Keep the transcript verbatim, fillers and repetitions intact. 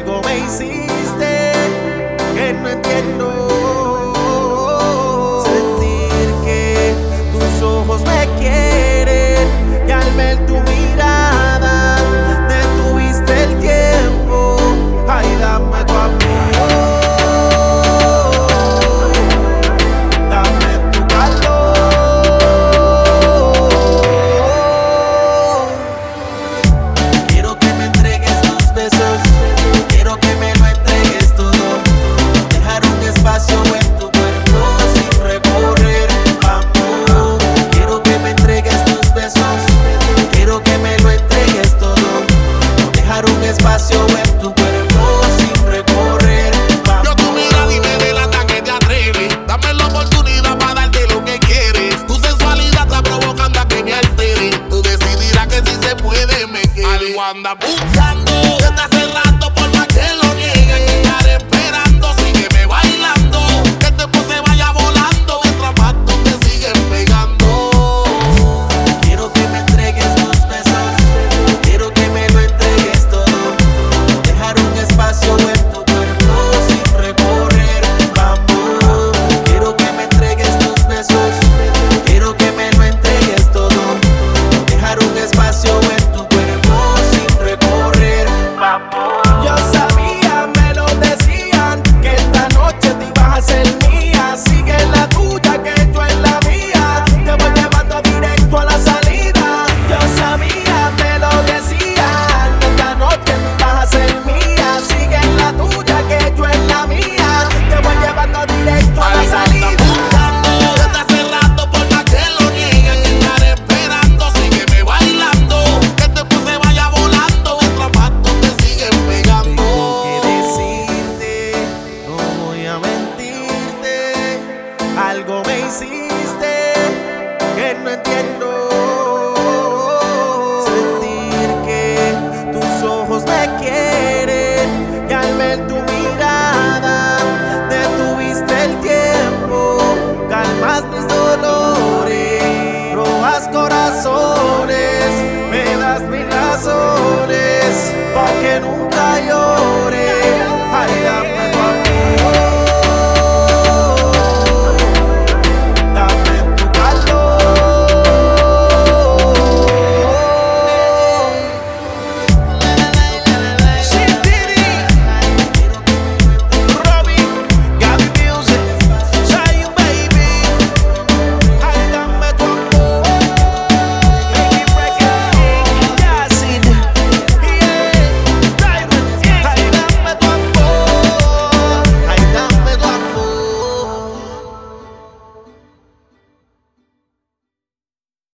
Algo me hiciste que no entiendo. Sentir que tus ojos me quieren y al ver tu mirada detuviste el tiempo. Ay, dame tu amor. Espacio en tu cuerpo sin recorrer. Vamos. Yo tu mirada y me delata que te atreves. Dame la oportunidad para darte lo que quieres. Tu sensualidad está provocando a que me altere. Tú decidirás que si se puede me quede. Algo anda buscando desde hace rato, por más que lo nieguen. Estaré esperando, sígueme bailando. Que el tiempo se vaya volando mientras más tú te siguen pegando. Quiero que me entregues tus besos. Quiero que me lo entregues todo. Dejar un espacio en tu cuerpo sin recorrer. Vamos. Quiero que me entregues tus besos. Quiero que me lo entregues todo. Dejar un espacio en tu cuerpo sin recorrer. Vamos. Yo sabía, me lo decían, que esta noche te ibas a ser mía. Sigue la tuya, que yo en la mía. Te voy llevando directo a la salida. Yo sabía, me lo decían, que esta noche te ibas a ser mía. Sigue la tuya, que yo en la mía. Te voy llevando directo a la salida. Desde hace rato, por más que lo nieguen, estaré esperando, sígueme bailando. Que el tiempo se vaya volando mientras más tú te siguen pegando. Tengo que decirte, no voy a mentirte. Algo me hiciste que no entiendo. Sentir que tus ojos me quieren y al ver tu mirada detuviste el tiempo. Calmas mis dolores, robas corazones, me das mil razones pa' que nunca